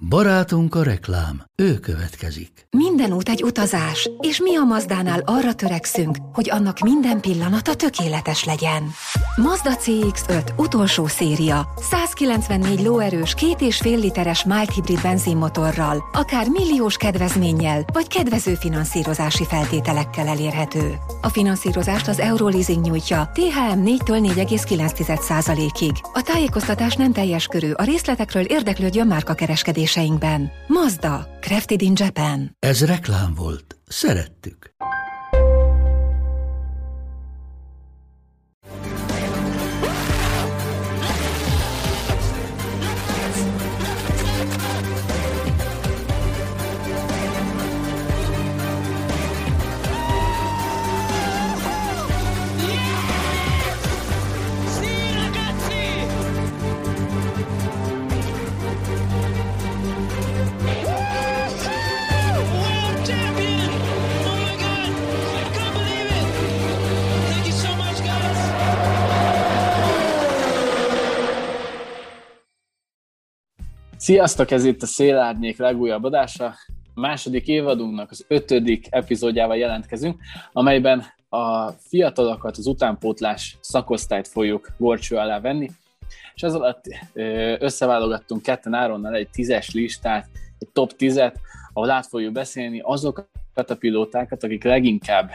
Barátunk a reklám, ő következik. Minden út egy utazás, és mi a Mazdánál arra törekszünk, hogy annak minden pillanata tökéletes legyen. Mazda CX-5 utolsó széria, 194 lóerős, 2,5 literes mild hibrid benzinmotorral, akár milliós kedvezménnyel, vagy kedvező finanszírozási feltételekkel elérhető. A finanszírozást az Euroleasing nyújtja, THM 4-től 4,9%-ig. A tájékoztatás nem teljes körű, a részletekről érdeklődjön márkakereskedéseinkben. Mazda, crafted in Japan. Ez reklám volt. Szerettük. Sziasztok, ez itt a Szélárnyék legújabb adása. A második évadunknak az 5. epizódjával jelentkezünk, amelyben a fiatalokat, az utánpótlás szakosztályt fogjuk górcső alá venni, és ez alatt összeválogattunk ketten Áronnal egy 10-es listát, egy top 10-et, ahol át fogjuk beszélni azokat a pilótákat, akik leginkább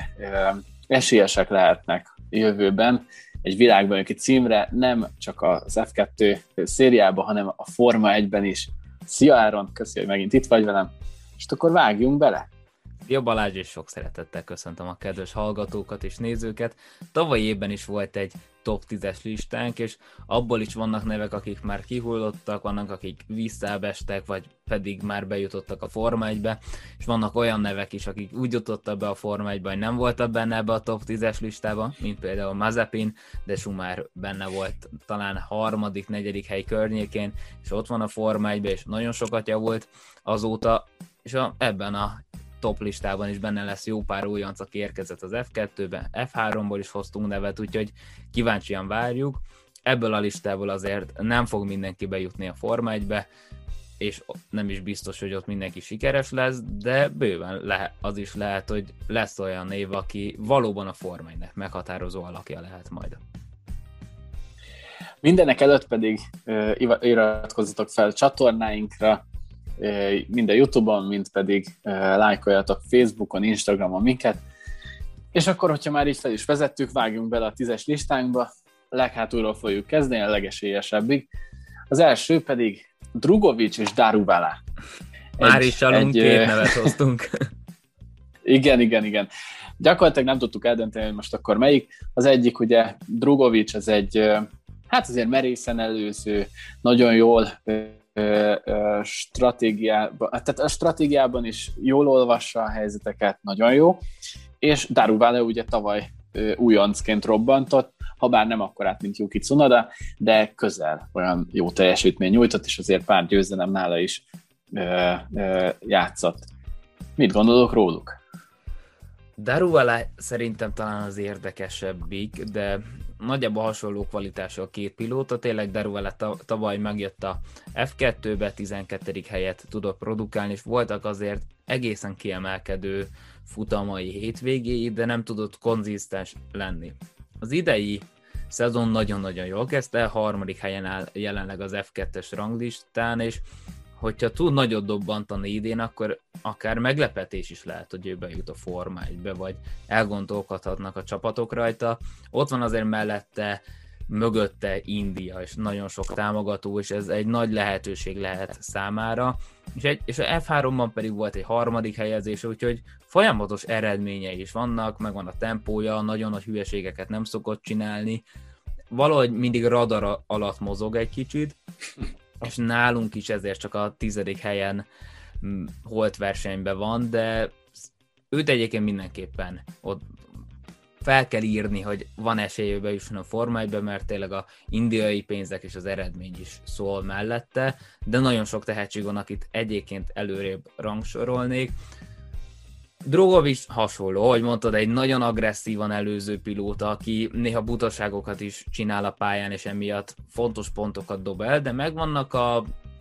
esélyesek lehetnek jövőben egy világbajnoki címre, nem csak az F2 szériában, hanem a Forma 1-ben is. Szia Áron, köszi, hogy megint itt vagy velem, és akkor vágjunk bele. Szia Balázs, és sok szeretettel köszöntöm a kedves hallgatókat és nézőket. Tavalyi évben is volt egy top 10-es listánk, és abból is vannak nevek, akik már kihullottak, vannak, akik visszábestek, vagy pedig már bejutottak a Forma 1-be, és vannak olyan nevek is, akik úgy jutottak be a Forma 1-be, hogy nem voltak benne ebbe a top 10-es listába, mint például Mazepin, de Schumacher benne volt talán 3., 4. hely környékén, és ott van a Forma 1-be, és nagyon sokat javult azóta, és ebben a top listában is benne lesz jó pár újonc, aki érkezett az F2-be, F3-ból is hoztunk nevet, úgyhogy kíváncsian várjuk. Ebből a listából azért nem fog mindenki bejutni a Forma 1-be, és nem is biztos, hogy ott mindenki sikeres lesz, de bőven az is lehet, hogy lesz olyan név, aki valóban a Forma 1-nek meghatározó alakja lehet majd. Mindenek előtt pedig iratkozzatok fel csatornáinkra, mind a YouTube-on, mind pedig lájkoljatok Facebookon, Instagramon minket. És akkor, hogyha már így fel is vezettük, vágjunk bele a 10-es listánkba, leghátulról fogjuk kezdeni, a legesélyesebbig. Az első pedig Drugovich és Daruvala. Már is csalunk, két nevet hoztunk. Igen. Gyakorlatilag nem tudtuk eldönteni, hogy most akkor melyik. Az egyik ugye Drugovich, az egy, hát azért merészen előző, nagyon jól stratégiában, tehát a stratégiában is jól olvassa a helyzeteket, nagyon jó, és Daruvala ugye tavaly újoncként robbantott, ha bár nem akkorát, mint Yuki Tsunoda, de közel olyan jó teljesítmény nyújtott, és azért pár győzelem nála is játszott. Mit gondolok róluk? Daruvala szerintem talán az érdekesebbik, de nagyjából hasonló kvalitású a két pilóta. Tényleg Daruvala tavaly megjött a F2-be, 12. helyet tudott produkálni, és voltak azért egészen kiemelkedő futamai hétvégéi, de nem tudott konzisztens lenni. Az idei szezon nagyon-nagyon jól kezdte, 3. helyen áll jelenleg az F2-es ranglistán, és hogyha túl nagyot dobbantani idén, akkor akár meglepetés is lehet, hogy ő bejut a Forma 1-be, vagy elgondolkodhatnak a csapatok rajta. Ott van azért mögötte India, és nagyon sok támogató, és ez egy nagy lehetőség lehet számára. És a F3-ban pedig volt egy 3. helyezés, úgyhogy folyamatos eredményei is vannak, megvan a tempója, nagyon nagy hülyeségeket nem szokott csinálni. Valahogy mindig radar alatt mozog egy kicsit, és nálunk is ezért csak a 10. helyen holt versenyben van, de őt egyébként mindenképpen ott fel kell írni, hogy van esély, hogy bejusson a Forma 1-be, mert tényleg a indiai pénzek és az eredmény is szól mellette, de nagyon sok tehetség van, akit egyébként előrébb rangsorolnék. Drugovich hasonló, ahogy mondtad, egy nagyon agresszívan előző pilóta, aki néha butaságokat is csinál a pályán, és emiatt fontos pontokat dob el, de megvannak a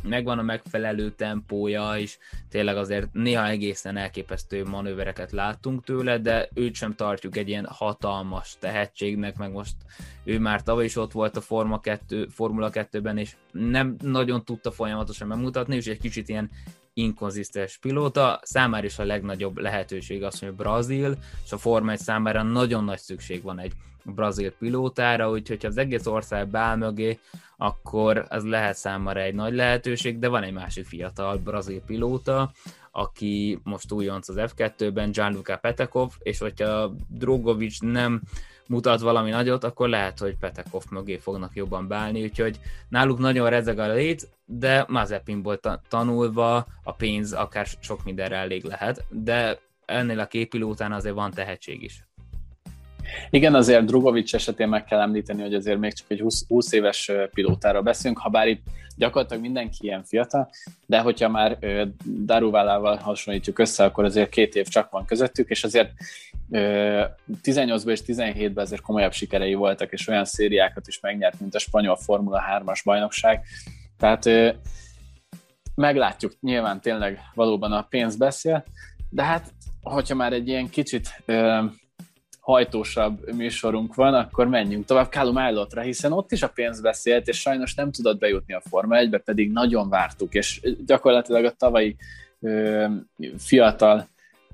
megvan a megfelelő tempója, és tényleg azért néha egészen elképesztő manővereket láttunk tőle, de őt sem tartjuk egy ilyen hatalmas tehetségnek, meg most ő már tavaly is ott volt a Formula 2-ben, és nem nagyon tudta folyamatosan megmutatni, és egy kicsit ilyen inkonzisztens pilóta. Számára is a legnagyobb lehetőség az, hogy a brazil, és a Forma 1 számára nagyon nagy szükség van egy brazil pilótára, úgyhogy ha az egész ország beáll mögé, akkor ez lehet számára egy nagy lehetőség, de van egy másik fiatal brazil pilóta, aki most újonc az F2-ben, Gianluca Petekov, és hogyha Drugovich nem mutat valami nagyot, akkor lehet, hogy Petekov mögé fognak jobban beállni, úgyhogy náluk nagyon rezeg a lét, de Mazepinból tanulva a pénz akár sok mindenre elég lehet, de ennél a két pilótán azért van tehetség is. Igen, azért Drugovich esetén meg kell említeni, hogy azért még csak egy 20 éves pilótára beszélünk, ha bár itt gyakorlatilag mindenki ilyen fiatal, de hogyha már Daruvalával hasonlítjuk össze, akkor azért 2 év csak van közöttük, és azért 18-ban és 17-ben azért komolyabb sikerei voltak, és olyan szériákat is megnyert, mint a spanyol Formula 3-as bajnokság. Tehát meglátjuk, nyilván tényleg valóban a pénz beszél, de hát hogyha már egy ilyen kicsit hajtósabb műsorunk van, akkor menjünk tovább Callum Aylottra, hiszen ott is a pénz beszélt, és sajnos nem tudott bejutni a Forma 1-be, pedig nagyon vártuk, és gyakorlatilag a tavalyi fiatal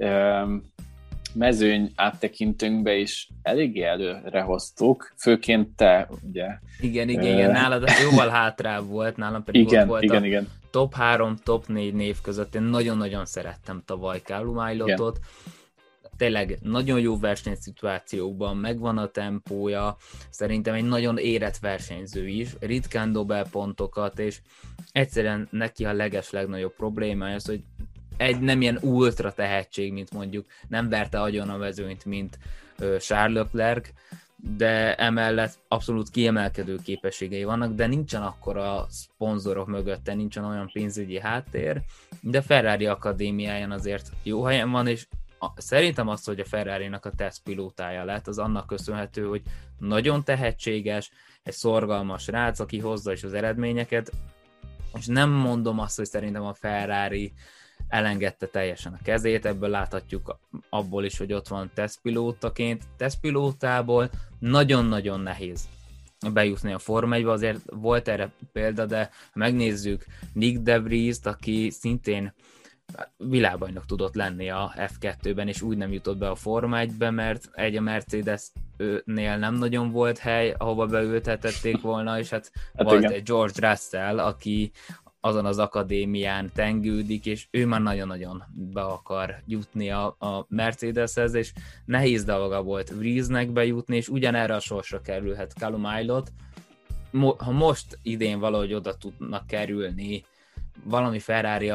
mezőny áttekintőnkbe is eléggé előre hoztuk, főként te, ugye? Igen, nálad jóval hátrább volt, nálam pedig igen, volt igen. top 3, top 4 név között. Én nagyon-nagyon szerettem tavaly Callum Aylottot. Tényleg nagyon jó versenyszituációkban, megvan a tempója, szerintem egy nagyon érett versenyző is, ritkán dob el pontokat, és egyszerűen neki a legnagyobb problémája az, hogy egy nem ilyen ultra tehetség, mint mondjuk nem verte agyon a mezőnyt, mint Charles Leclerc, de emellett abszolút kiemelkedő képességei vannak, de nincsen akkora szponzorok mögötte, nincsen olyan pénzügyi háttér, de Ferrari akadémiáján azért jó helyen van, és szerintem az, hogy a Ferrari-nak a tesztpilótája lett, az annak köszönhető, hogy nagyon tehetséges, egy szorgalmas rác, aki hozza is az eredményeket, és nem mondom azt, hogy szerintem a Ferrari elengedte teljesen a kezét, ebből láthatjuk abból is, hogy ott van tesztpilótaként. Tesztpilótából nagyon-nagyon nehéz bejutni a Forma 1-be, azért volt erre példa, de ha megnézzük Nick de Vries-t, aki szintén világbajnok tudott lenni a F2-ben, és úgy nem jutott be a Forma 1-be, mert a Mercedes-nél nem nagyon volt hely, ahova beültették volna, és hát volt igen. egy George Russell, aki azon az akadémián tengődik, és ő már nagyon-nagyon be akar jutni a Mercedeshez, és nehéz dolga volt Vriesnek bejutni, és ugyanerre a sorsra kerülhet Callum Aylott. Ha most idén valahogy oda tudnak kerülni valami Ferrari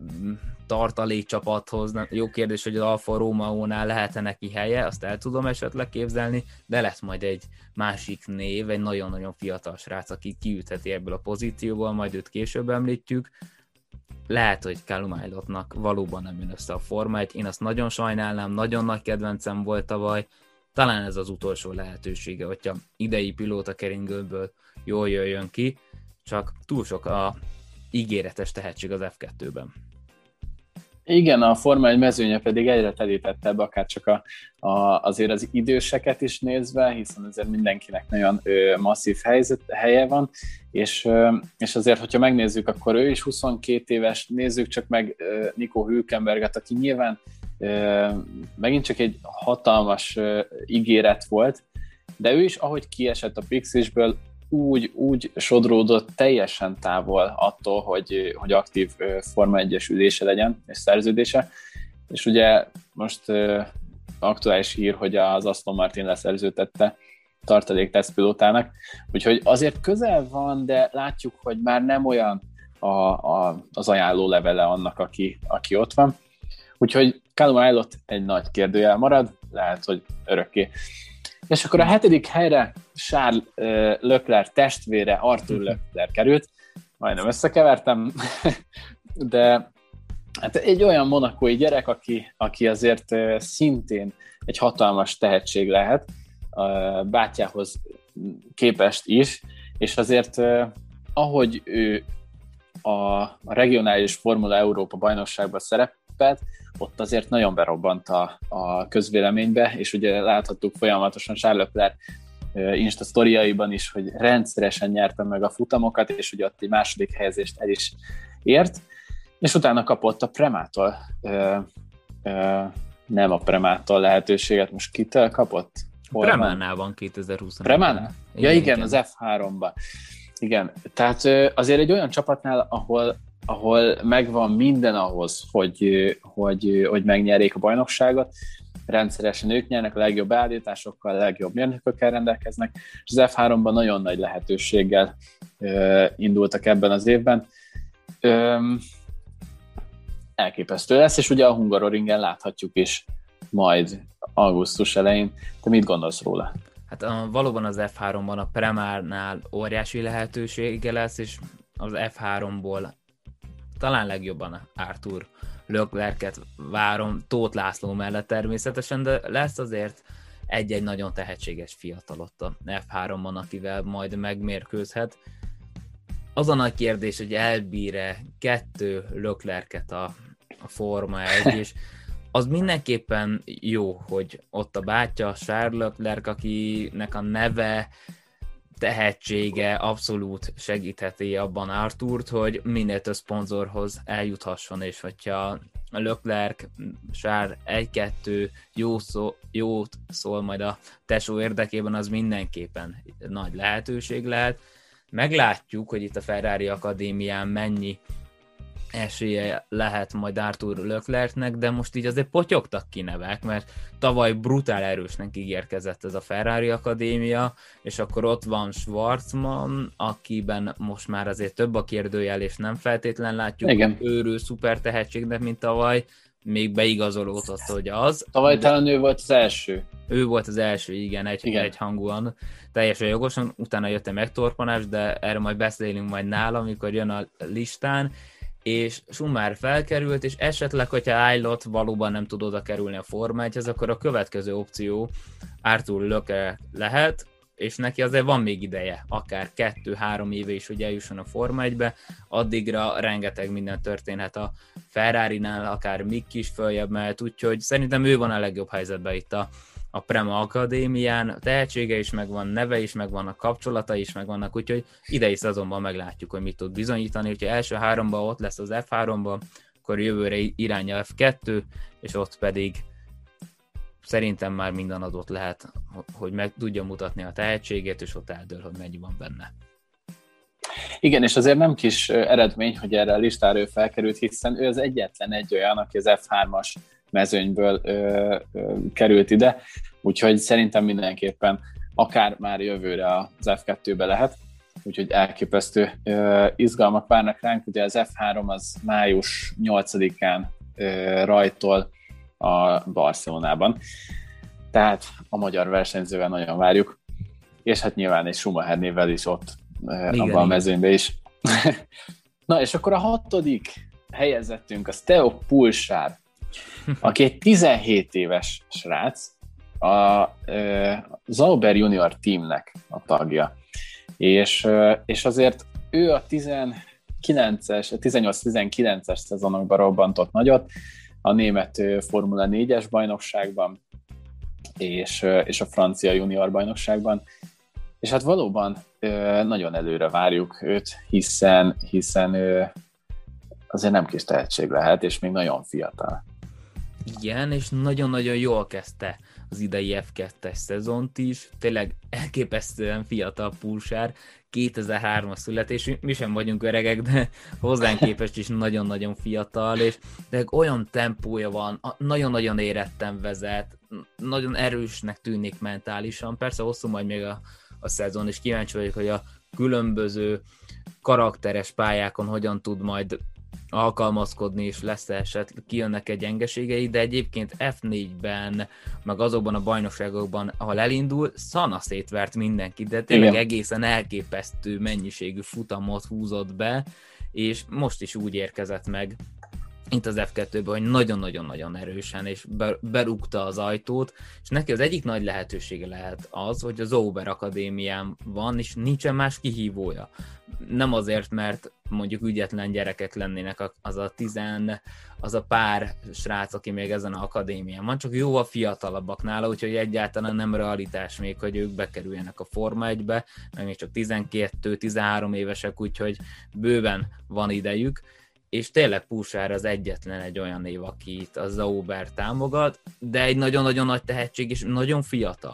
tartalékcsapathoz, jó kérdés, hogy az Alfa Romeo-nál lehet-e neki helye, azt el tudom esetleg képzelni, de lesz majd egy másik név, egy nagyon-nagyon fiatal srác, aki kiütheti ebből a pozícióból, majd őt később említjük. Lehet, hogy Callum Aylottnak valóban nem jön össze a Forma 1, én azt nagyon sajnálnám, nagyon nagy kedvencem volt tavaly, talán ez az utolsó lehetősége, hogyha idei pilóta keringőből jól jöjjön ki, csak túl sok a ígéretes tehetség az F2-ben. Igen, a Forma 1 mezőnye pedig egyre telítettebb, akár csak azért az időseket is nézve, hiszen azért mindenkinek nagyon masszív helye van, és azért, hogyha megnézzük, akkor ő is 22 éves, nézzük csak meg Nico Hülkenberget, aki nyilván megint csak egy hatalmas ígéret volt, de ő is, ahogy kiesett a Pixisből, úgy sodródott teljesen távol attól, hogy aktív Forma 1-es ülése legyen, és szerződése. És ugye most aktuális hír, hogy az Aston Martin leszerződtette tartalék tesztpilótának, úgyhogy azért közel van, de látjuk, hogy már nem olyan az ajánló levele annak, aki ott van. Úgyhogy Callum Aylott egy nagy kérdőjel marad, lehet, hogy örökké. És akkor a 7. helyre Charles Leclerc testvére Arthur Leclerc került, majdnem összekevertem, de hát egy olyan monakói gyerek, aki azért szintén egy hatalmas tehetség lehet, a bátyjához képest is, és azért ahogy ő a regionális Formula Európa bajnokságban szerepelt, ott azért nagyon berobbant a közvéleménybe, és ugye láthattuk folyamatosan Charles Leclerc Insta sztoriaiban is, hogy rendszeresen nyerte meg a futamokat, és ugye ott egy második helyezést el is ért, és utána kapott a Premától, nem a Premától lehetőséget, most kitől kapott? Premánál van 2020. Premánál? Ja igen, az F3-ban. Igen, tehát azért egy olyan csapatnál, ahol megvan minden ahhoz, hogy megnyerjék a bajnokságot, rendszeresen ők nyernek, a legjobb beállításokkal, a legjobb mérnökökkel rendelkeznek, és az F3-ban nagyon nagy lehetőséggel indultak ebben az évben. Elképesztő lesz, és ugye a Hungaroringen láthatjuk is majd augusztus elején. Te mit gondolsz róla? Hát valóban az F3-ban a Premánál óriási lehetősége lesz, és az F3-ból talán legjobban Arthur Leclerc-et várom, Tóth László mellett természetesen, de lesz azért egy-egy nagyon tehetséges fiatal ott a F3-ban, akivel majd megmérkőzhet. Az a nagy kérdés, hogy elbír-e 2 Leclerc-et a Forma 1, és az mindenképpen jó, hogy ott a bátyja, Charles Leclerc, akinek a neve, tehetsége abszolút segítheti abban Arthurt, hogy minél több szponzorhoz eljuthasson, és hogyha Leclerc, Charles 1-2 jót szól majd a tesó érdekében, az mindenképpen nagy lehetőség lehet. Meglátjuk, hogy itt a Ferrari Akadémián mennyi esélye lehet majd Arthur Leclercnek, de most így azért potyogtak ki nevek, mert tavaly brutál erősnek ígérkezett ez a Ferrari Akadémia, és akkor ott van Schwarzman, akiben most már azért több a kérdőjel, és nem feltétlen látjuk őről szuper tehetségnek, mint tavaly, még beigazolódott, hogy az. Tavaly talán ő volt az első. Ő volt az első, igen, egyhangúan, teljesen jogosan, utána jött a megtorpanás, de erről majd beszélünk majd nála, amikor jön a listán, és Schumacher felkerült, és esetleg, hogyha Aylott valóban nem tud oda kerülni a Forma 1-hez, akkor a következő opció Arthur Leclerc lehet, és neki azért van még ideje, akár 2-3 éve is, hogy eljusson a Forma 1-be, addigra rengeteg minden történhet a Ferrari-nál, akár Mick is följebb mehet, úgyhogy szerintem ő van a legjobb helyzetben itt a Prema Akadémián, a tehetsége is megvan, neve is megvan, a kapcsolata is megvannak, úgyhogy idei szezonban meglátjuk, hogy mit tud bizonyítani, hogyha első 3-ban ott lesz az F3-ban, akkor jövőre irányja F2, és ott pedig szerintem már minden adott lehet, hogy meg tudja mutatni a tehetségét, és ott eldől, hogy mennyi van benne. Igen, és azért nem kis eredmény, hogy erre a listára ő felkerült, hiszen ő az egyetlen egy olyan, aki az F3-as mezőnyből került ide, úgyhogy szerintem mindenképpen akár már jövőre az F2-be lehet, úgyhogy elképesztő izgalmak várnak ránk. Ugye az F3 az május 8-án rajtol a Barcelonában, tehát a magyar versenyzővel nagyon várjuk, és hát nyilván egy Schumacher névvel is ott abban a mezőnyben is. Na, és akkor a 6. helyezettünk az Theo Pulsár, aki egy 17 éves srác, a Sauber Junior teamnek a tagja. És azért ő a 18-19-es szezonokban robbantott nagyot, a német Formula 4-es bajnokságban, és a francia junior bajnokságban. És hát valóban nagyon előre várjuk őt, hiszen azért nem kis tehetség lehet, és még nagyon fiatal. Igen, és nagyon-nagyon jól kezdte az idei F2-es szezont is, tényleg elképesztően fiatal Pulsár, 2003-as születésű, mi sem vagyunk öregek, de hozzánk képest is nagyon-nagyon fiatal, és de olyan tempója van, nagyon-nagyon éretten vezet, nagyon erősnek tűnik mentálisan, persze hosszú majd még a szezon, és kíváncsi vagyok, hogy a különböző karakteres pályákon hogyan tud majd alkalmazkodni, és lesz esetleg kijönnek egy gyengeségei, de egyébként F4-ben, meg azokban a bajnokságokban, ahol elindul, szana szétvert mindenkit, de tényleg egészen elképesztő mennyiségű futamot húzott be, és most is úgy érkezett meg, mint az F2-ben, hogy nagyon-nagyon-nagyon erősen, és berúgta az ajtót, és neki az egyik nagy lehetősége lehet az, hogy az Sauber Akadémián van, és nincsen más kihívója. Nem azért, mert mondjuk ügyetlen gyerekek lennének, az a pár srác, aki még ezen az akadémián van, csak jóval fiatalabbak nála, úgyhogy egyáltalán nem realitás még, hogy ők bekerüljenek a Forma 1-be, meg még csak 12-13 évesek, úgyhogy bőven van idejük, és tényleg Pulsár az egyetlen egy olyan név, akit a Sauber támogat, de egy nagyon-nagyon nagy tehetség, és nagyon fiatal.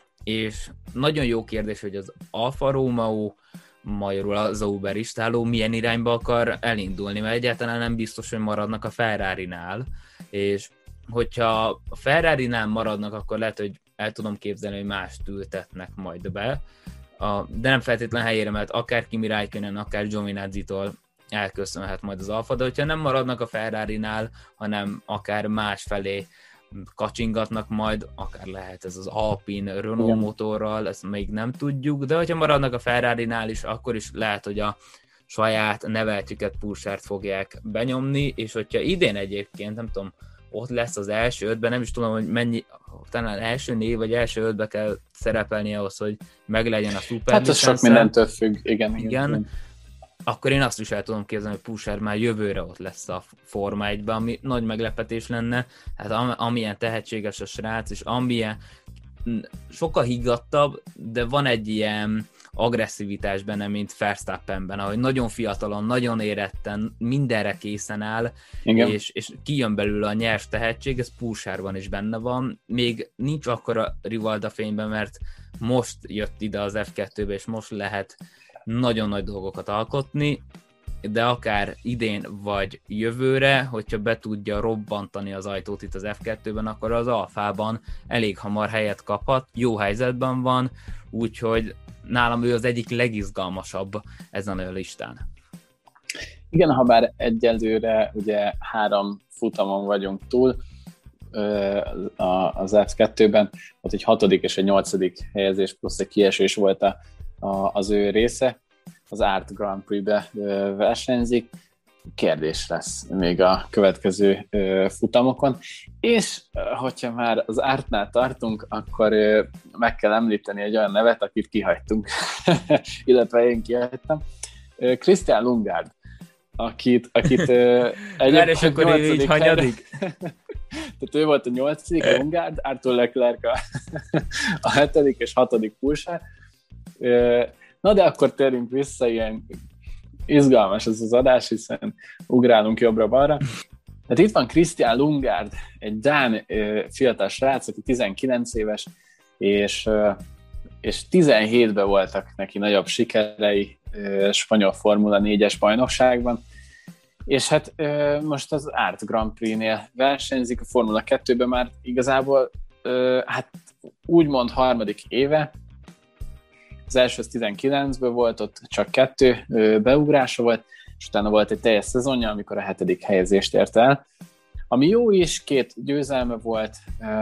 És nagyon jó kérdés, hogy az Alfa Romeo, magyarul a Sauber istáló milyen irányba akar elindulni, mert egyáltalán nem biztos, hogy maradnak a Ferrarinál, és hogyha a Ferrarinál maradnak, akkor lehet, hogy el tudom képzelni, hogy mást ültetnek majd be, de nem feltétlen helyére, mert akár Kimi Räikkönen, akár Giovinazzi-tól elköszönhet majd az Alfa, de hogyha nem maradnak a Ferrarinál, hanem akár más felé kacsingatnak majd, akár lehet ez az Alpine Renault motorral, ezt még nem tudjuk, de hogyha maradnak a Ferrarinál is, akkor is lehet, hogy a saját neveltjüket, Pulsárt fogják benyomni, és hogyha idén egyébként, nem tudom, ott lesz az első ötben, nem is tudom, hogy mennyi, talán első név, vagy első ötbe kell szerepelni ahhoz, hogy meglegyen a szuper hát ez sok mindentől függ, igen. Akkor én azt is el tudom képzelni, hogy Pulsár már jövőre ott lesz a Forma 1-ben, ami nagy meglepetés lenne, hát amilyen tehetséges a srác, és amilyen sokkal higgadtabb, de van egy ilyen agresszivitás benne, mint Verstappenben, ahogy nagyon fiatalon, nagyon éretten, mindenre készen áll, és kijön belőle a nyers tehetség, ez Pulsárban is benne van, még nincs akkora Rivalda fényben, mert most jött ide az F2-be, és most lehet nagyon nagy dolgokat alkotni, de akár idén vagy jövőre, hogyha be tudja robbantani az ajtót itt az F2-ben, akkor az Alfában elég hamar helyet kaphat, jó helyzetben van, úgyhogy nálam ő az egyik legizgalmasabb ezen a listán. Igen, ha bár egyelőre ugye 3 futamon vagyunk túl az F2-ben, ott egy 6. és egy 8. helyezés plusz egy kiesés volt az ő része, az Art Grand Prix-be versenyzik, kérdés lesz még a következő futamokon, és hogyha már az Artnál tartunk, akkor meg kell említeni egy olyan nevet, akit kihagytunk, illetve én kihagytam, Christian Lundgaard, akit és akkor ő így hanyadik? Tehát ő volt a 8. Lundgaard, Arthur Leclerc a 7. és 6. Pulsár. Na de akkor térjünk vissza, ilyen izgalmas ez az adás, hiszen ugrálunk jobbra-balra. Hát itt van Christian Lundgaard, egy dán fiatal srác, aki 19 éves, és 17-ben voltak neki nagyobb sikerei spanyol Formula 4-es bajnokságban, és hát most az Art Grand Prix-nél versenyzik, a Formula 2-ben már igazából hát úgymond 3. éve. Az első 19-ből volt, ott csak 2 beugrása volt, és utána volt egy teljes szezonja, amikor a 7. helyezést ért el. Ami jó is, 2 győzelme volt,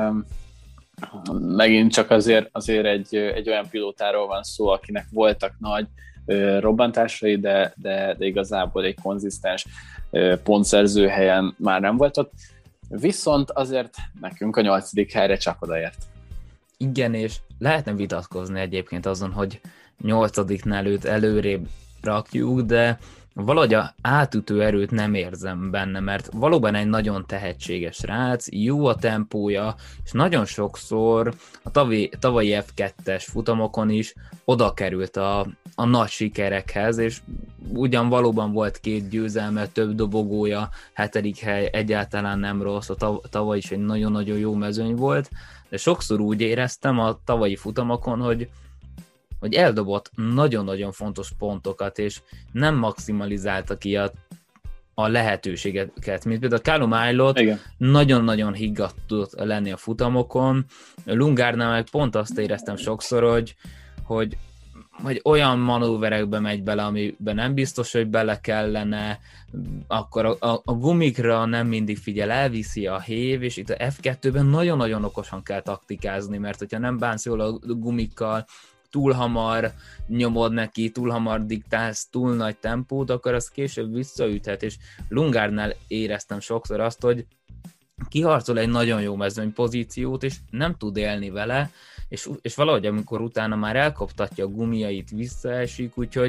megint csak azért egy olyan pilótáról van szó, akinek voltak nagy robbantásai, de igazából egy konzisztens pontszerző helyen már nem volt ott. Viszont azért nekünk a 8. helyre csak odaért. Igen, és lehetne vitatkozni egyébként azon, hogy 8-nál őt előrébb rakjuk, de valahogy a átütő erőt nem érzem benne, mert valóban egy nagyon tehetséges srác, jó a tempója, és nagyon sokszor a tavalyi F2-es futamokon is oda került a nagy sikerekhez, és ugyan valóban volt 2 győzelme, több dobogója, 7. hely egyáltalán nem rossz, a tavaly is egy nagyon-nagyon jó mezőny volt, de sokszor úgy éreztem a tavalyi futamokon, hogy eldobott nagyon-nagyon fontos pontokat, és nem maximalizálta ki a lehetőségeket, mint például Callum Aylott nagyon-nagyon higgadt tud lenni a futamokon. Lundgaardnál meg pont azt éreztem sokszor, hogy olyan manőverekbe megy bele, amiben nem biztos, hogy bele kellene, akkor a gumikra nem mindig figyel, elviszi a hév, és itt a F2-ben nagyon-nagyon okosan kell taktikázni, mert hogyha nem bánsz jól a gumikkal, túl hamar nyomod neki, túl hamar diktálsz, túl nagy tempót, akkor az később visszaüthet, és Lundgaardnál éreztem sokszor azt, hogy kiharcol egy nagyon jó mezőny pozíciót, és nem tud élni vele, és valahogy amikor utána már elkoptatja a gumiait, visszaesik, úgyhogy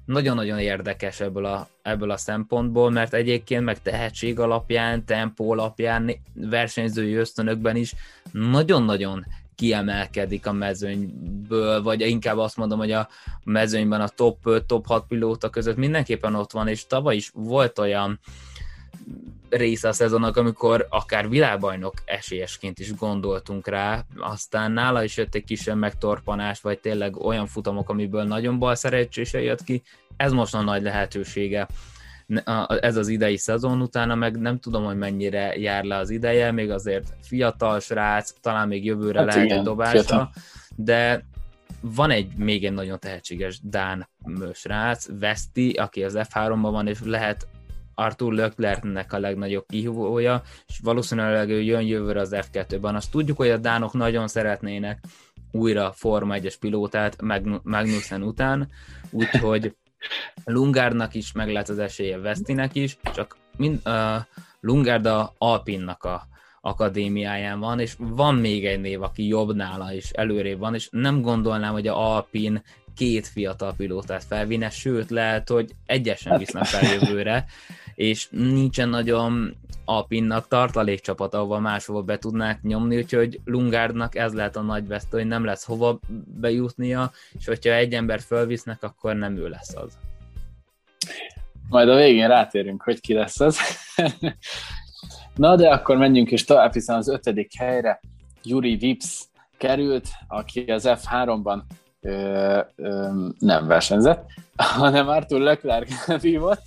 nagyon-nagyon érdekes ebből a szempontból, mert egyébként meg tehetség alapján, tempó alapján, versenyzői ösztönökben is nagyon-nagyon kiemelkedik a mezőnyből, vagy inkább azt mondom, hogy a mezőnyben a top 6 pilóta között mindenképpen ott van, és tavaly is volt olyan része a szezonnak, amikor akár világbajnok esélyesként is gondoltunk rá, aztán nála is jött egy kisebb megtorpanás, vagy tényleg olyan futamok, amiből nagyon balszerencsése jött ki, ez most a nagy lehetősége. Ez az idei szezon, utána meg nem tudom, hogy mennyire jár le az ideje, még azért fiatal srác, talán még jövőre lehet egy dobásra, de van még egy nagyon tehetséges dán srác, Veszti, aki az F3-ban van, és lehet Arthur Leclercnek a legnagyobb kihívója, és valószínűleg ő jön jövőre az F2-ben. Azt tudjuk, hogy a dánok nagyon szeretnének újra Forma 1-es pilótát Magnussen után, úgyhogy Lundgaardnak is meg lehet az esélye, Vesztinek is, csak Lundgaard a Alpinnak a akadémiáján van, és van még egy név, aki jobb nála is, előrébb van, és nem gondolnám, hogy a Alpin 2 fiatal pilótát felvinne, sőt lehet, hogy egyet sem visznek fel jövőre, és nincsen nagyon Alpinnak tartalékcsapat, ahol máshova be tudnák nyomni, úgyhogy Lundgaardnak ez lehet a nagy veszte, hogy nem lesz hova bejutnia, és hogyha egy ember fölvisznek, akkor nem ő lesz az. Majd a végén rátérünk, hogy ki lesz az. Na, de akkor menjünk is tovább, hiszen az 5. helyre Juri Vips került, aki az F3-ban nem versenyzett, hanem Arthur Leclerc vívott.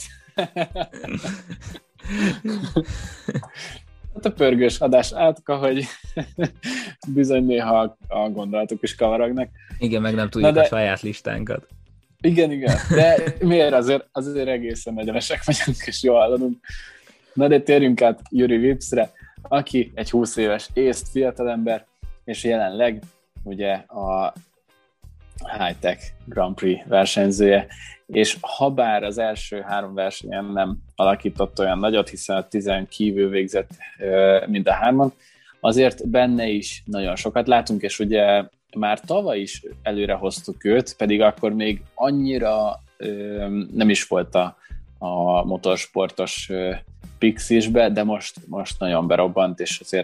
Hát a pörgős adás átka, hogy bizony néha a gondolatok is kavarognak. Igen, meg nem tudjuk a saját listánkat. Igen, de miért azért egészen egyenesek vagyunk, és jól halladunk. Na de térjünk át Juri Vipsre, aki egy 20 éves észt fiatalember, és jelenleg ugye a High-Tech Grand Prix versenyzője, és habár az első 3 versenyen nem alakított olyan nagyot, hiszen a 10 kívül végzett mind a 3-on, azért benne is nagyon sokat látunk, és ugye már tavaly is előre hoztuk őt, pedig akkor még annyira nem is volt a motorsportos pixisbe, de most nagyon berobbant, és azért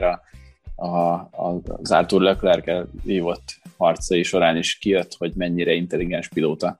az Arthur Leclerc-el vívott harcai során is kijött, hogy mennyire intelligens pilóta.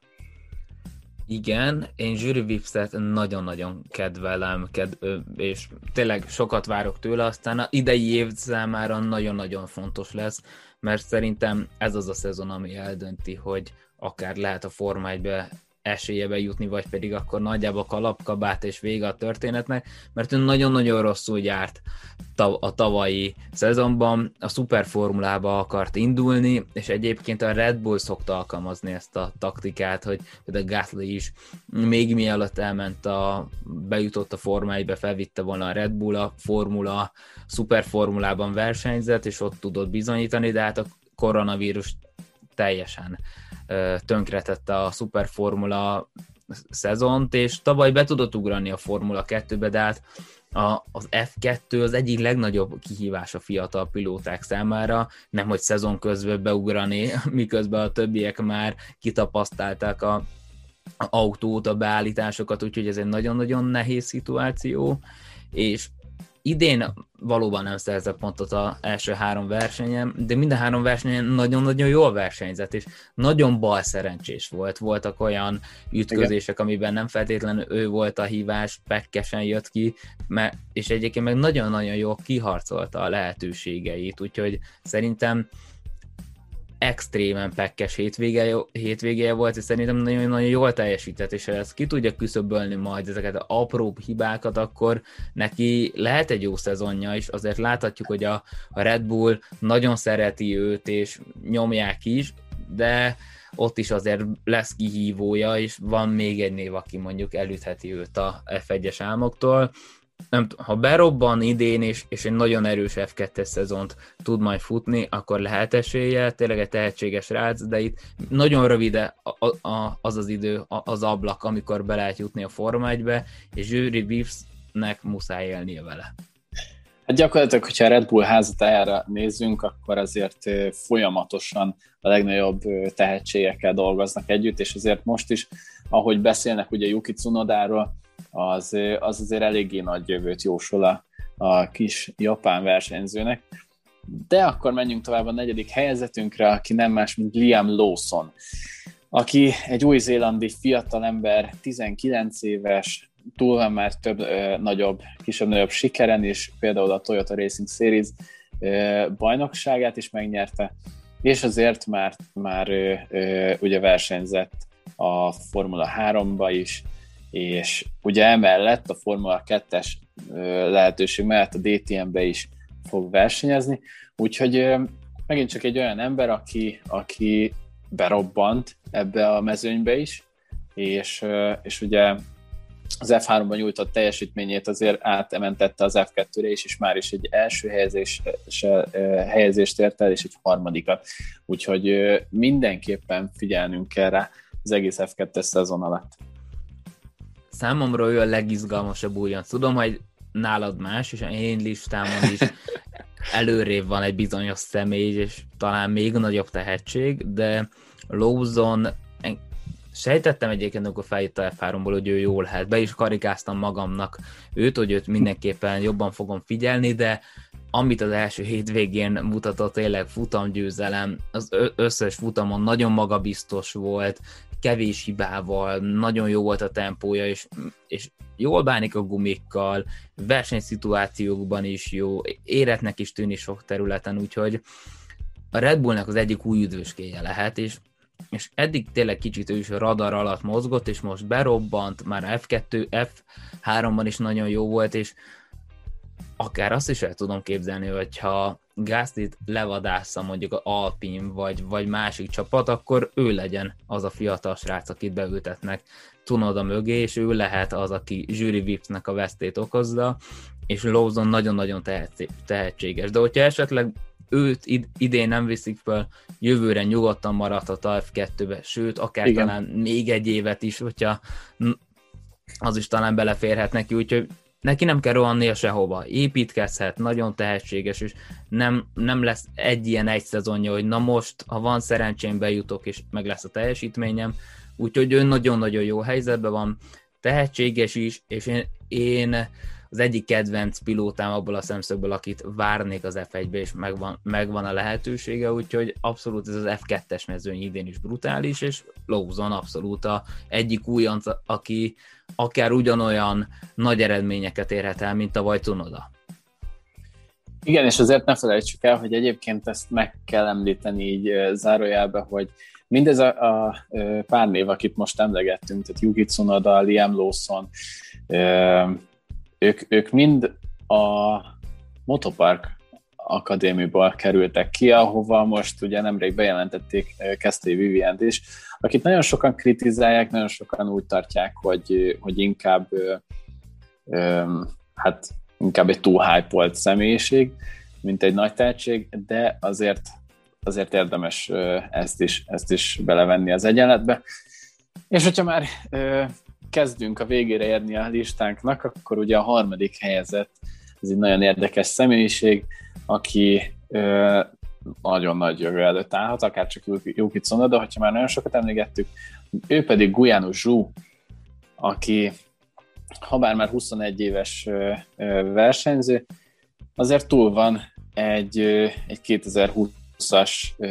Igen, én Juri Vipset nagyon-nagyon kedvelem, és tényleg sokat várok tőle, aztán az idei év számára nagyon-nagyon fontos lesz, mert szerintem ez az a szezon, ami eldönti, hogy akár lehet a Forma 1-be esélyebe jutni, vagy pedig akkor nagyjából kalapkabát és vége a történetnek, mert ő nagyon-nagyon rosszul járt a tavalyi szezonban, a szuperformulába akart indulni, és egyébként a Red Bull szokta alkalmazni ezt a taktikát, hogy a Gasly is még mielőtt bejutott a Forma 1-be, felvitte volna a Red Bull a szuperformulában versenyzett, és ott tudott bizonyítani, de hát a koronavírus teljesen tönkretette a szuperformula szezont, és tavaly be tudott ugrani a Formula 2-be, de hát az F2 az egyik legnagyobb kihívás a fiatal pilóták számára, nemhogy szezon közben beugrani, miközben a többiek már kitapasztalták a autót, a beállításokat, úgyhogy ez egy nagyon-nagyon nehéz szituáció, és idén valóban nem szerzett pontot az első 3 versenyen, de mind a 3 versenyen nagyon-nagyon jól versenyzett, és nagyon balszerencsés volt. Voltak olyan ütközések, amiben nem feltétlenül ő volt a hívás, pekkesen jött ki, és egyébként meg nagyon-nagyon jól kiharcolta a lehetőségeit, úgyhogy szerintem extrémen pekkes hétvégeje volt, és szerintem nagyon-nagyon jól teljesített, és ha ezt ki tudja küszöbölni majd ezeket az apróbb hibákat, akkor neki lehet egy jó szezonja is, azért láthatjuk, hogy a Red Bull nagyon szereti őt, és nyomják is, de ott is azért lesz kihívója, és van még egy név, aki mondjuk elütheti őt a F1-es álmoktól. Ha berobban idén és egy nagyon erős F2-es szezont tud majd futni, akkor lehet esélye, tényleg egy tehetséges rác, de itt nagyon rövid az idő, az ablak, amikor be lehet jutni a Forma 1-be, és Juri Vipsnek muszáj élnie vele. Hát gyakorlatilag, hogyha a Red Bull házatájára nézzünk, akkor azért folyamatosan a legnagyobb tehetségekkel dolgoznak együtt, és azért most is ahogy beszélnek ugye Yuki Tsunodáról, az azért eléggé nagy jövőt jósol a kis japán versenyzőnek. De akkor menjünk tovább a 4. helyezetünkre, aki nem más, mint Liam Lawson, aki egy új-zélandi fiatalember, 19 éves, túl van már több kisebb-nagyobb sikeren is, például a Toyota Racing Series bajnokságát is megnyerte, és azért már ugye versenyzett a Formula 3-ba is, és ugye emellett a Formula 2-es lehetőség mellett a DTM-be is fog versenyezni, úgyhogy megint csak egy olyan ember, aki berobbant ebbe a mezőnybe is, és ugye az F3-ban nyújtott teljesítményét azért átementette az F2-re is, és már is egy első helyezést ért el, és egy harmadikat. Úgyhogy mindenképpen figyelnünk kell rá az egész F2-es szezon alatt. Számomra ő a legizgalmasabb újonc. Tudom, hogy nálad más, és én listámon is előrébb van egy bizonyos személy, és talán még nagyobb tehetség, de Lawson, sejtettem egyébként, amikor feljött a F3-ból, hogy ő jól lehet. Be is karikáztam magamnak őt, hogy őt mindenképpen jobban fogom figyelni, de amit az első hétvégén mutatott, tényleg futamgyőzelem, az összes futamon nagyon magabiztos volt, kevés hibával, nagyon jó volt a tempója, és jól bánik a gumikkal, versenyszituációkban is jó, éretnek is tűnik sok területen, úgyhogy a Red Bullnak az egyik új üdvöskéje lehet, és eddig tényleg kicsit ő is a radar alatt mozgott, és most berobbant, már F2, F3-ban is nagyon jó volt, és akár azt is el tudom képzelni, hogyha Gaslyt levadásza mondjuk az Alpine, vagy másik csapat, akkor ő legyen az a fiatal srác, akit beültetnek Tsunoda mögé, és ő lehet az, aki Jury Vips-nek a vesztét okozza, és Lawson nagyon-nagyon tehetséges. De hogyha esetleg őt idén nem viszik fel, jövőre nyugodtan maradhat a F2-be, sőt, akár igen, talán még egy évet is, hogyha az is talán beleférhet neki, úgyhogy neki nem kell rohannia sehova, építkezhet, nagyon tehetséges, és nem lesz egy ilyen egy szezonja, hogy na most, ha van szerencsém, bejutok, és meg lesz a teljesítményem, úgyhogy ő nagyon-nagyon jó helyzetben van, tehetséges is, és én az egyik kedvenc pilótám abból a szemszögből, akit várnék az F1-be, és megvan a lehetősége, úgyhogy abszolút ez az F2-es mezőny idén is brutális, és Lawson abszolút egyik újonc, aki akár ugyanolyan nagy eredményeket érhet el, mint tavaly Tsunoda. Igen, és azért ne felejtsük el, hogy egyébként ezt meg kell említeni így zárójelbe, hogy mindez a pár név, akit most emlegettünk, tehát Yuki Tsunoda, Liam Lawson, ők mind a Motopark Akadémiból kerültek ki, ahova most ugye nemrég bejelentették Castelli Vivient is, akit nagyon sokan kritizálják, nagyon sokan úgy tartják, hogy inkább egy túl hype-olt személyiség, mint egy nagy tehetség, de azért érdemes ezt is belevenni az egyenletbe. És hogyha már kezdünk a végére érni a listánknak, akkor ugye a 3. helyezett, ez egy nagyon érdekes személyiség, aki nagyon nagy jövő előtt állhat, akár csak Yuki Tsunoda, hogyha már nagyon sokat emlégettük, ő pedig Guanyu Zhou, aki habár már 21 éves versenyző, azért túl van egy 2020-as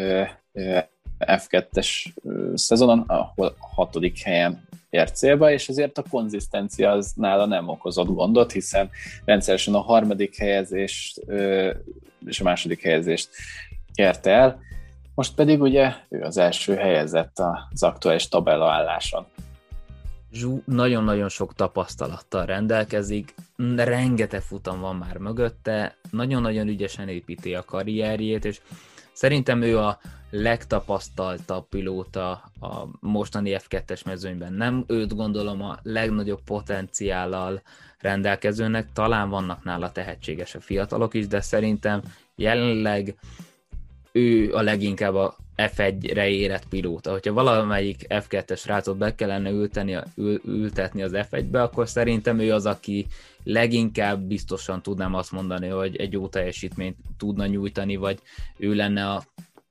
F2-es szezonon, ahol 6. helyen ért célba, és ezért a konzisztencia az nála nem okozott gondot, hiszen rendszeresen a 3. helyezést és a 2. helyezést érte el. Most pedig ugye ő az első helyezett az aktuális tabella álláson. Zhou nagyon-nagyon sok tapasztalattal rendelkezik, rengeteg futam van már mögötte, nagyon-nagyon ügyesen építi a karrierjét, és szerintem ő a legtapasztaltabb pilóta a mostani F2-es mezőnyben. Nem őt gondolom a legnagyobb potenciállal rendelkezőnek, talán vannak nála tehetséges a fiatalok is, de szerintem jelenleg ő a leginkább a F1-re érett pilóta. Hogyha valamelyik F2-es srácot be kellene ültetni az F1-be, akkor szerintem ő az, aki leginkább biztosan tudnám azt mondani, hogy egy jó teljesítményt tudna nyújtani, vagy ő lenne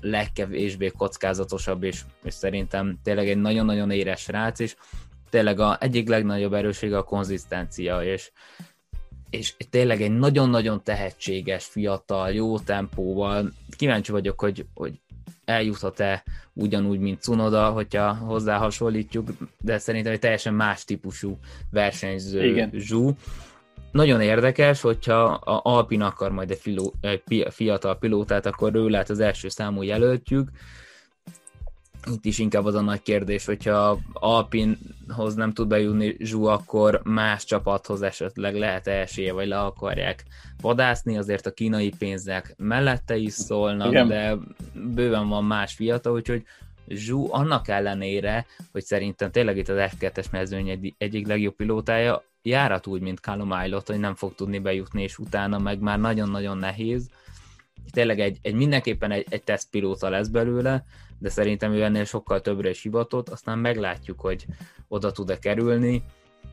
legkevésbé kockázatosabb, és szerintem tényleg egy nagyon-nagyon éres srác, és tényleg egyik legnagyobb erőssége a konzisztencia, és tényleg egy nagyon-nagyon tehetséges, fiatal, jó tempóval. Kíváncsi vagyok, hogy eljuthat-e ugyanúgy, mint Tsunoda, hogyha hozzá hasonlítjuk, de szerintem egy teljesen más típusú versenyző Zhu. Nagyon érdekes, hogyha a Alpine akar majd egy fiatal pilótát, akkor ő lehet az első számú jelöltjük. Itt is inkább az a nagy kérdés, hogyha Alpinehoz nem tud bejutni Zhu, akkor más csapathoz esetleg lehet esélye, vagy le akarják vadászni, azért a kínai pénzek mellette is szólnak, igen, de bőven van más fiatal, úgyhogy Zhu annak ellenére, hogy szerintem tényleg itt az F2-es mezőny egyik legjobb pilótája, járat úgy, mint Callum Ilott, hogy nem fog tudni bejutni, és utána meg már nagyon-nagyon nehéz. Tényleg mindenképpen egy tesztpilóta lesz belőle, de szerintem ő ennél sokkal többre is hivatott, aztán meglátjuk, hogy oda tud-e kerülni.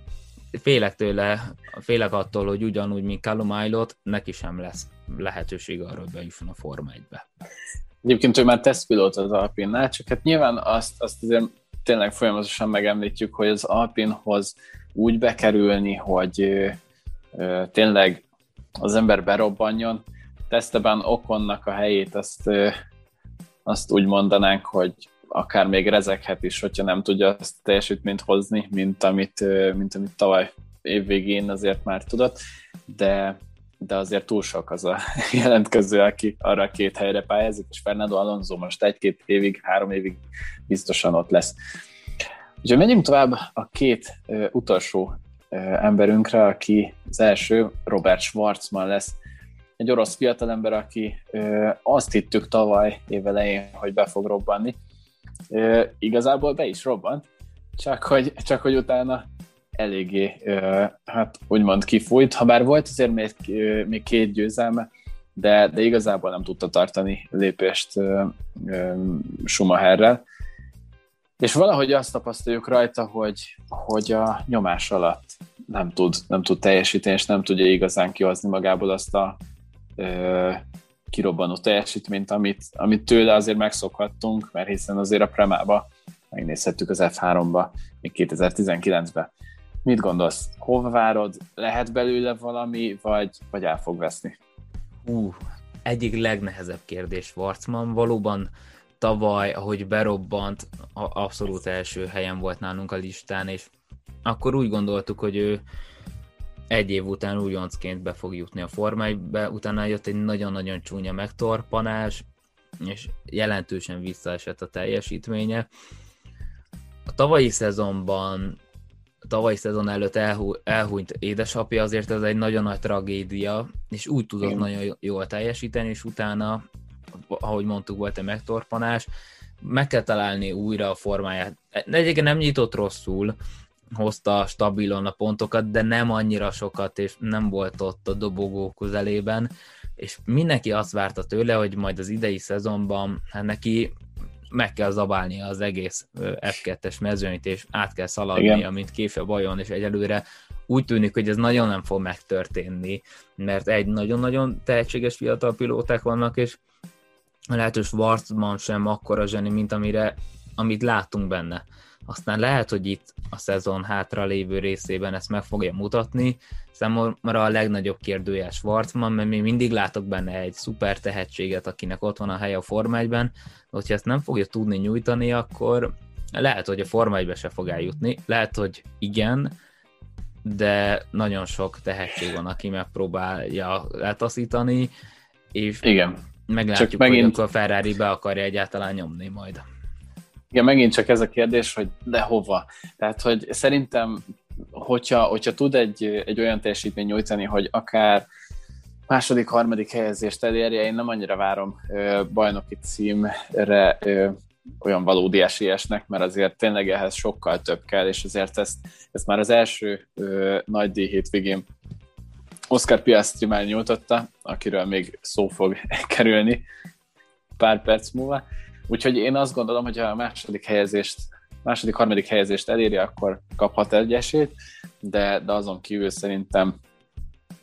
Félek attól, hogy ugyanúgy, mint Callum Ilott, neki sem lesz lehetőség arra, hogy bejusson a Forma 1-be. Egyébként ő már tesztpilóta az Alpine-nál, csak hát nyilván azt azért tényleg folyamatosan megemlítjük, hogy az Alpinehoz úgy bekerülni, hogy tényleg az ember berobbanjon. Esteban Oconnak a helyét azt úgy mondanánk, hogy akár még rezeghet is, hogyha nem tudja azt a teljesítményt hozni, mint amit tavaly évvégén azért már tudott, de azért túl sok az a jelentkező, aki arra a két helyre pályázik, és Fernando Alonso most 1-2 évig, 3 évig biztosan ott lesz. Úgyhogy menjünk tovább a két utolsó emberünkre, aki az első, Robert Schwarzman lesz. Egy orosz fiatalember, aki azt hittük tavaly évelején, hogy be fog robbanni. Igazából be is robbant, csak hogy utána eléggé, hát úgymond kifújt, ha bár volt azért még 2 győzelme, de igazából nem tudta tartani lépést Schumacherrel. És valahogy azt tapasztaljuk rajta, hogy a nyomás alatt nem tud teljesíteni, és nem tudja igazán kihozni magából azt a kirobbanó teljesítményt, amit tőle azért megszokhattunk, mert hiszen azért a Premába megnézhettük az F3-ba még 2019-ben. Mit gondolsz? Hova várod? Lehet belőle valami, vagy el fog veszni? Egyik legnehezebb kérdés Schwarzman. Valóban tavaly, ahogy berobbant, abszolút első helyen volt nálunk a listán, és akkor úgy gondoltuk, hogy ő 1 év után újoncként be fog jutni a Forma 1-be, utána jött egy nagyon-nagyon csúnya megtorpanás, és jelentősen visszaesett a teljesítménye. A tavalyi szezon előtt elhunyt édesapja, azért ez egy nagyon nagy tragédia, és úgy tudott nagyon jól teljesíteni, és utána, ahogy mondtuk, volt egy megtorpanás, meg kell találni újra a formáját. Egyébként nem nyitott rosszul, hozta stabilon a pontokat, de nem annyira sokat, és nem volt ott a dobogó közelében, és mindenki azt várta tőle, hogy majd az idei szezonban hát neki meg kell zabálnia az egész F2-es mezőnyt, és át kell szaladnia, mint később vajon, és egyelőre úgy tűnik, hogy ez nagyon nem fog megtörténni, mert egy nagyon-nagyon tehetséges fiatal pilóták vannak, és lehet, hogy Schwarzman sem akkora zseni, mint amit látunk benne. Aztán lehet, hogy itt a szezon hátra lévő részében ezt meg fogja mutatni. Számomra a legnagyobb kérdőjel Schwarzman, mert még mindig látok benne egy szuper tehetséget, akinek ott van a helye a Forma 1-ben, hogyha ezt nem fogja tudni nyújtani, akkor lehet, hogy a Forma 1-be se fog eljutni. Lehet, hogy igen, de nagyon sok tehetség van, aki megpróbálja letaszítani, és igen. Meglátjuk, hogy akkor a Ferrari be akarja egyáltalán nyomni majd. Igen, megint csak ez a kérdés, hogy de hova? Tehát, hogy szerintem, hogyha tud egy olyan teljesítmény nyújtani, hogy akár második, harmadik helyezést elérje, én nem annyira várom bajnoki címre olyan valódi esélyesnek, mert azért tényleg ehhez sokkal több kell, és azért ezt már az első nagy díj hétvégén Oscar Piastri már nyújtotta, akiről még szó fog kerülni pár perc múlva. Úgyhogy én azt gondolom, hogy ha a második, harmadik helyezést eléri, akkor kaphat egy esélyt, de azon kívül szerintem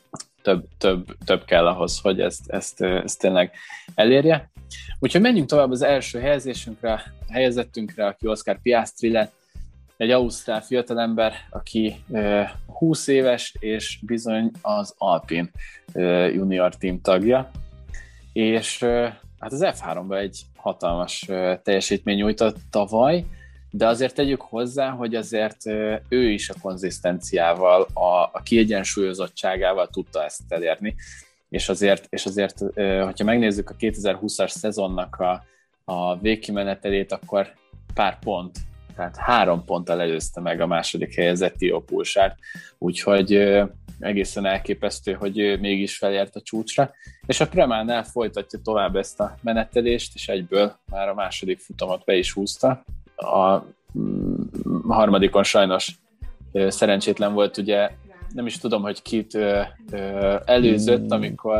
több kell ahhoz, hogy ezt tényleg elérje. Úgyhogy menjünk tovább az első helyezettünkre, aki Oscar Piastri lett, egy ausztrál fiatalember, aki 20 éves, és bizony az Alpine junior team tagja, és hát az F3-ban egy hatalmas teljesítmény nyújtott tavaly, de azért tegyük hozzá, hogy azért ő is a konzisztenciával, a kiegyensúlyozottságával tudta ezt elérni, és azért hogyha megnézzük a 2020-as szezonnak a végkimenetelét, akkor pár pont, tehát 3 ponttal előzte meg a második helyezett Theo Pulsárt, úgyhogy egészen elképesztő, hogy mégis felért a csúcsra, és a Premánál folytatja tovább ezt a menetelést, és egyből már a második futamot be is húzta. A harmadikon sajnos szerencsétlen volt, ugye nem is tudom, hogy kit előzött,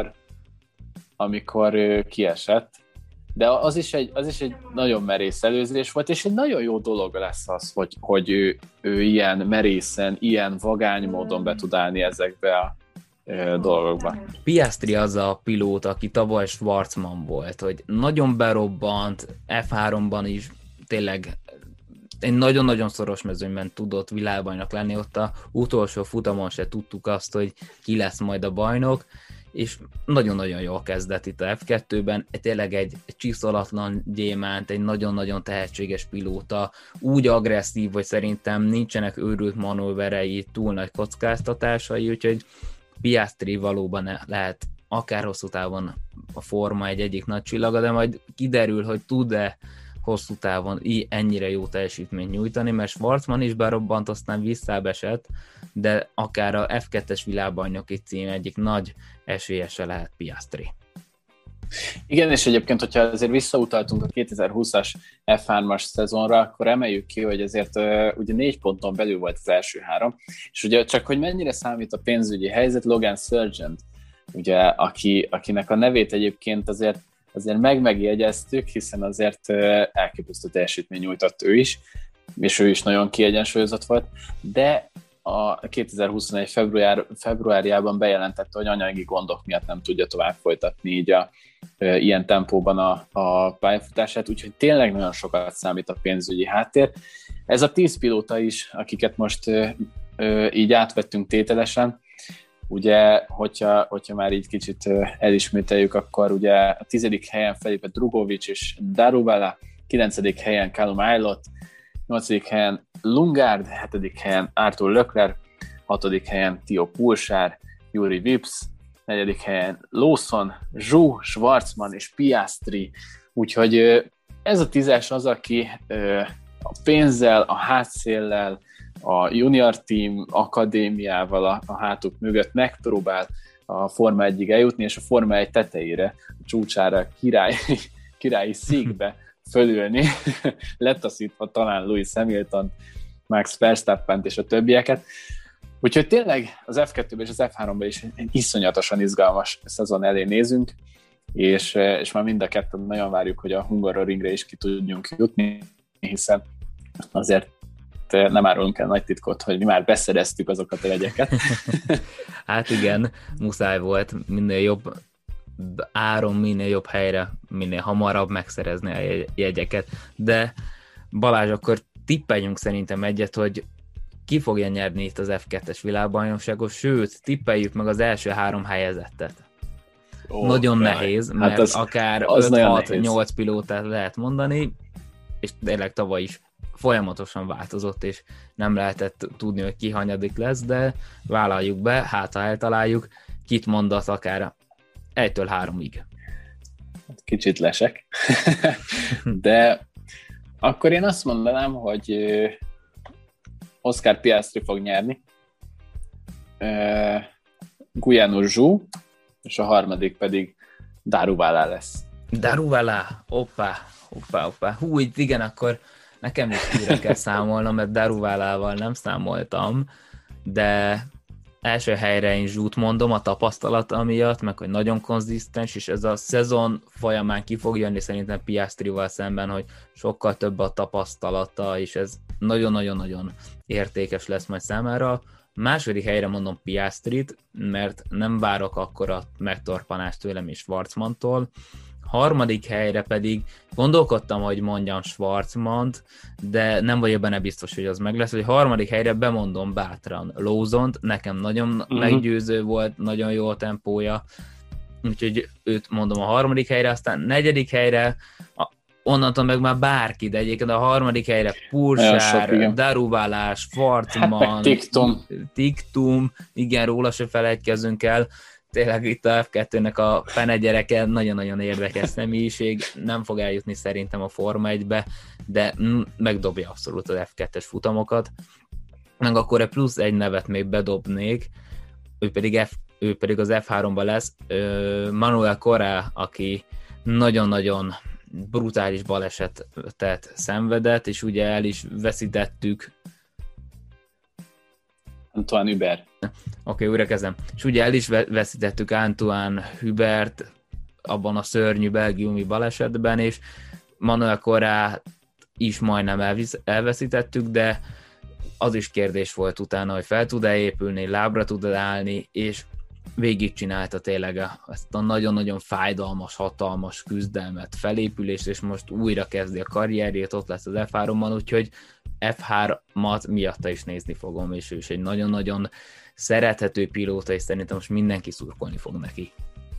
amikor kiesett, de az is egy nagyon merész előzés volt, és egy nagyon jó dolog lesz az, hogy ő ilyen merészen, ilyen vagány módon be tud állni ezekbe a dolgokba. Piastri az a pilóta, aki tavaly Schwarzman volt, hogy nagyon berobbant, F3-ban is tényleg egy nagyon-nagyon szoros mezőnyben tudott világbajnok lenni, ott a utolsó futamon se tudtuk azt, hogy ki lesz majd a bajnok, és nagyon-nagyon jól kezdett itt a F2-ben, tényleg egy csiszolatlan gyémánt, egy nagyon-nagyon tehetséges pilóta, úgy agresszív, hogy szerintem nincsenek őrült manőverei, túl nagy kockáztatásai, úgyhogy Piastri valóban lehet akár hosszú távon a Forma egyik nagy csillaga, de majd kiderül, hogy tud-e hosszú távon ennyire jó teljesítményt nyújtani, mert Schwarzman is berobbant, aztán visszábesett, de akár a F2-es világbajnoki cím egyik nagy esélyese lehet Piastri. Igen, és egyébként, hogyha azért visszautaltunk a 2020-as F3-as szezonra, akkor emeljük ki, hogy azért ugye 4 ponton belül volt az első 3, és ugye csak, hogy mennyire számít a pénzügyi helyzet, Logan Sargent, ugye, akinek a nevét egyébként azért megjegyeztük, hiszen azért elképesztő teljesítmény nyújtott ő is, és ő is nagyon kiegyensúlyozott volt, de a 2021 februárjában bejelentette, hogy anyagi gondok miatt nem tudja tovább folytatni így ilyen tempóban a pályafutását, úgyhogy tényleg nagyon sokat számít a pénzügyi háttér. Ez a 10 pilóta is, akiket most így átvettünk tételesen, ugye, hogyha már így kicsit elismételjük, akkor ugye a 10. helyen Felipe Drugovich és Daruvala, 9. helyen Callum Ilott, 8. helyen Lundgaard, 7. helyen Arthur Leclerc, 6. helyen Theo Pulsár, Juri Vips, 4. helyen Lawson, Zhou, Schwarzman és Piastri, úgyhogy ez a 10-es az, aki a pénzzel, a hátszéllel, a junior team akadémiával a hátuk mögött megpróbál a Forma 1-ig eljutni, és a Forma 1 tetejére, a csúcsára, királyi székbe fölülni, letaszítva talán Lewis Hamilton, Max Verstappent és a többieket. Úgyhogy tényleg az F2-ben és az F3-ban is egy iszonyatosan izgalmas szezon elé nézünk, és már mind a ketten nagyon várjuk, hogy a Hungaroringre is ki tudjunk jutni, hiszen azért nem árulunk el nagy titkot, hogy mi már beszereztük azokat a jegyeket. Hát igen, muszáj volt minél jobb áron, minél jobb helyre, minél hamarabb megszerezni a jegyeket. De Balázs, akkor tippeljünk szerintem egyet, hogy ki fogja nyerni itt az F2-es világbajnokságot, sőt, tippeljük meg az első 3 helyezettet. Nagyon nehéz, mert hát akár 5-6-8 pilótát lehet mondani, és tényleg tavaly is folyamatosan változott, és nem lehetett tudni, hogy ki hanyadik lesz, de vállaljuk be, hát ha eltaláljuk, kit mondasz akár 1-től 3-ig. Kicsit lesek, de akkor én azt mondanám, hogy Oscar Piastri fog nyerni, Guanyu Zhou, és a harmadik pedig Daruvala lesz. Daruvala, hoppá. Hú, itt igen, akkor nekem is újra kell számolnom, mert Daruvalával nem számoltam, de első helyre én Zsút mondom a tapasztalata miatt, meg hogy nagyon konzisztens, és ez a szezon folyamán ki fog jönni szerintem Piastrival szemben, hogy sokkal több a tapasztalata, és ez nagyon-nagyon-nagyon értékes lesz majd számára. Második helyre mondom Piastrit, mert nem várok akkora megtorpanást tőlem és Schwarzmantól. Harmadik helyre pedig gondolkodtam, hogy mondjam Schwarzmant, de nem vagyok benne biztos, hogy az meg lesz, hogy harmadik helyre bemondom bátran Lawsont, nekem nagyon meggyőző volt, nagyon jó a tempója, úgyhogy őt mondom a harmadik helyre, aztán negyedik helyre, onnantól meg már bárki, de egyébként a harmadik helyre Pulsár, Daruvala, Schwarzman, Ticktum, igen, róla se felejtkezünk el, tényleg itt a F2-nek a fene gyereke nagyon-nagyon érdekes személyiség, nem fog eljutni szerintem a Forma 1-be, de megdobja abszolút az F2-es futamokat. Meg akkor plusz egy nevet még bedobnék, ő pedig az F3-ba lesz, Manuel Correa, aki nagyon-nagyon brutális balesetet szenvedett, és ugye el is veszítettük Antoine Hubert. Oké, újra kezdem. És ugye el is veszítettük Antoine Hubert abban a szörnyű belgiumi balesetben, és Manuel Correa is majdnem elveszítettük, de az is kérdés volt utána, hogy fel tud-e épülni, lábra tud-e állni, és végigcsinálta tényleg ezt a nagyon-nagyon fájdalmas, hatalmas küzdelmet, felépülést, és most újra kezdi a karrierjét, ott lesz az F3-ban, úgyhogy F3-at miatta is nézni fogom, és ő is egy nagyon-nagyon szerethető pilóta, és szerintem most mindenki szurkolni fog neki.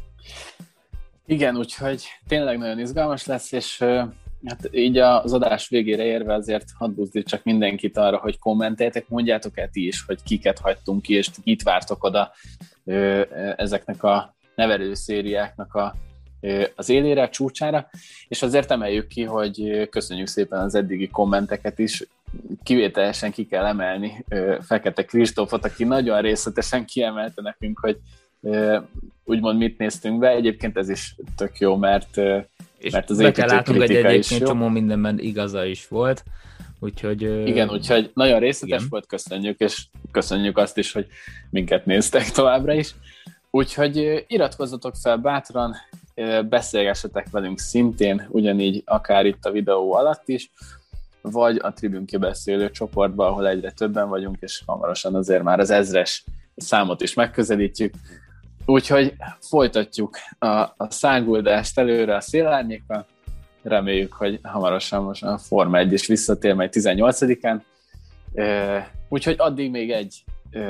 Igen, úgyhogy tényleg nagyon izgalmas lesz, és hát így az adás végére érve azért hadd buzdítsak mindenkit arra, hogy kommenteljetek, mondjátok el ti is, hogy kiket hagytunk ki, és kit vártok oda ezeknek a nevelőszériáknak az élére, a csúcsára, és azért emeljük ki, hogy köszönjük szépen az eddigi kommenteket is, kivételesen ki kell emelni Fekete Kristófot, aki nagyon részletesen kiemelte nekünk, hogy úgymond mit néztünk be, egyébként ez is tök jó, mert az építőkritika is egyébként jó. Csomó mindenben igaza is volt, úgyhogy... Igen, úgyhogy nagyon részletes volt, köszönjük, és köszönjük azt is, hogy minket néztek továbbra is. Úgyhogy iratkozzatok fel bátran, beszélgessetek velünk szintén, ugyanígy akár itt a videó alatt is, vagy a Tribune kibeszélő csoportban, ahol egyre többen vagyunk, és hamarosan azért már az 1000-es számot is megközelítjük. Úgyhogy folytatjuk a száguldást előre a szélárnyékkal. Reméljük, hogy hamarosan most a Forma 1 is visszatér, majd 18-án. Úgyhogy addig még egy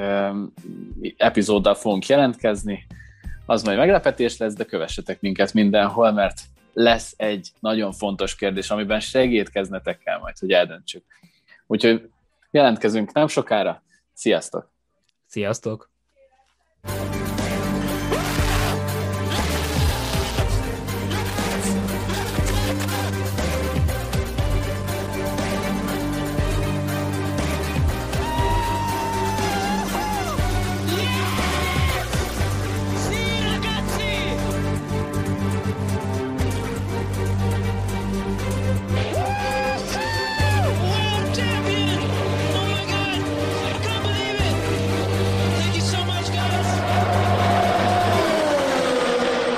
epizóddal fogunk jelentkezni. Az majd meglepetés lesz, de kövessetek minket mindenhol, mert lesz egy nagyon fontos kérdés, amiben segítkeznetek kell majd, hogy eldöntsük. Úgyhogy jelentkezünk nem sokára. Sziasztok! Sziasztok!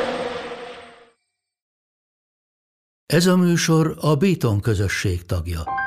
Ez a műsor a Béton közösség tagja.